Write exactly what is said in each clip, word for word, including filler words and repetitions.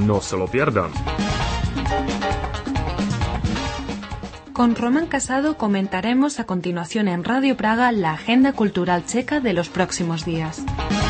No se lo pierdan. Con Román Casado comentaremos a continuación en Radio Praga la agenda cultural checa de los próximos días.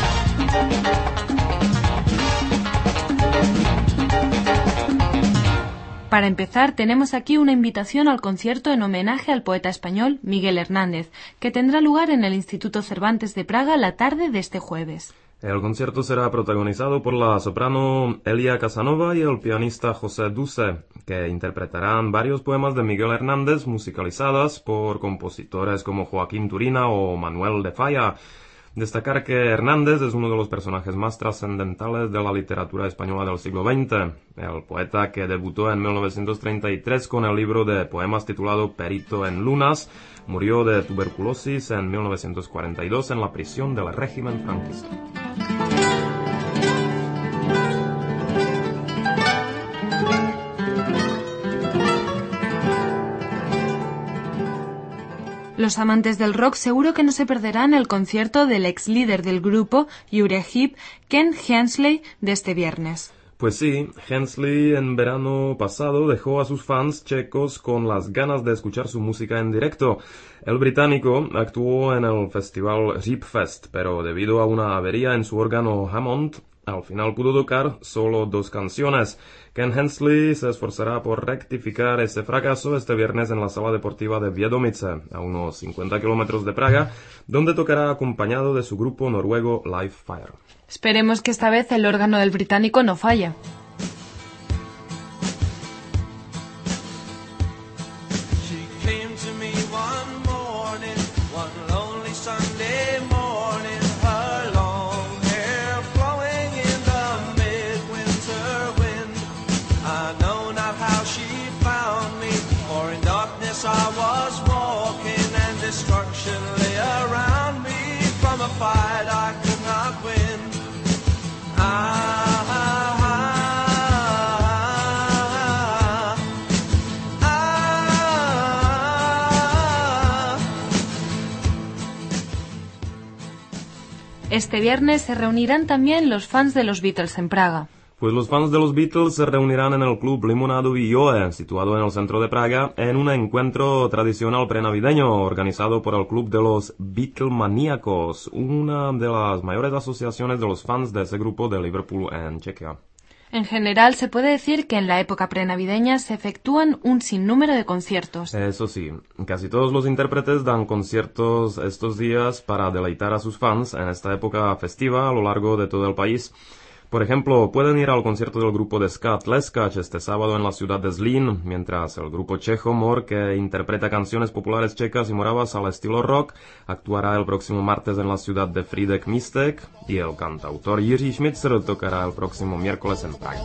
Para empezar, tenemos aquí una invitación al concierto en homenaje al poeta español Miguel Hernández, que tendrá lugar en el Instituto Cervantes de Praga la tarde de este jueves. El concierto será protagonizado por la soprano Elia Casanova y el pianista José Duce, que interpretarán varios poemas de Miguel Hernández musicalizadas por compositores como Joaquín Turina o Manuel de Falla. Destacar que Hernández es uno de los personajes más trascendentales de la literatura española del siglo veinte. El poeta, que debutó en mil novecientos treinta y tres con el libro de poemas titulado Perito en Lunas, murió de tuberculosis en mil novecientos cuarenta y dos en la prisión del régimen franquista. Los amantes del rock seguro que no se perderán el concierto del ex líder del grupo, Uriah Heep, Ken Hensley, de este viernes. Pues sí, Hensley en verano pasado dejó a sus fans checos con las ganas de escuchar su música en directo. El británico actuó en el festival Ripfest, pero debido a una avería en su órgano Hammond, al final pudo tocar solo dos canciones. Ken Hensley se esforzará por rectificar ese fracaso este viernes en la sala deportiva de Viedomice, a unos cincuenta kilómetros de Praga, donde tocará acompañado de su grupo noruego Live Fire. Esperemos que esta vez el órgano del británico no falla. Este viernes se reunirán también los fans de los Beatles en Praga. Pues los fans de los Beatles se reunirán en el Club Limonado Villoe, situado en el centro de Praga, en un encuentro tradicional prenavideño organizado por el Club de los Beatlemaníacos, una de las mayores asociaciones de los fans de ese grupo de Liverpool en Chequia. En general, se puede decir que en la época prenavideña se efectúan un sinnúmero de conciertos. Eso sí, casi todos los intérpretes dan conciertos estos días para deleitar a sus fans en esta época festiva a lo largo de todo el país. Por ejemplo, pueden ir al concierto del grupo de ska Tleskach este sábado en la ciudad de Zlín, mientras el grupo checo Mor, que interpreta canciones populares checas y moravas al estilo rock, actuará el próximo martes en la ciudad de Frýdek Místek, y el cantautor Jiří Šmícer tocará el próximo miércoles en Praga.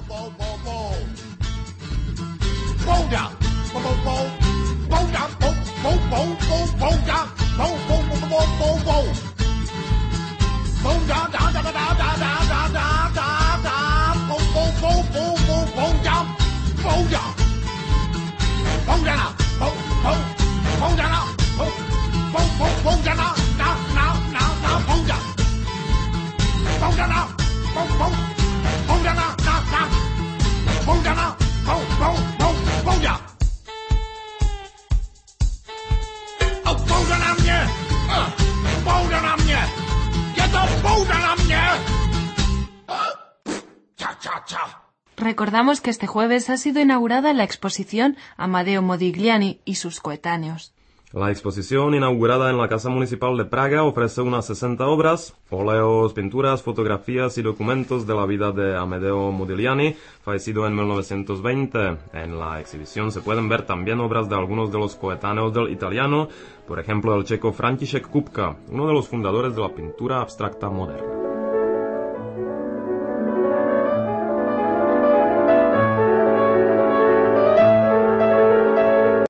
Recordamos que este jueves ha sido inaugurada la exposición Amadeo Modigliani y sus coetáneos. La exposición, inaugurada en la Casa Municipal de Praga, ofrece unas sesenta obras, óleos, pinturas, fotografías y documentos de la vida de Amedeo Modigliani, fallecido en mil novecientos veinte. En la exhibición se pueden ver también obras de algunos de los coetáneos del italiano, por ejemplo el checo František Kupka, uno de los fundadores de la pintura abstracta moderna.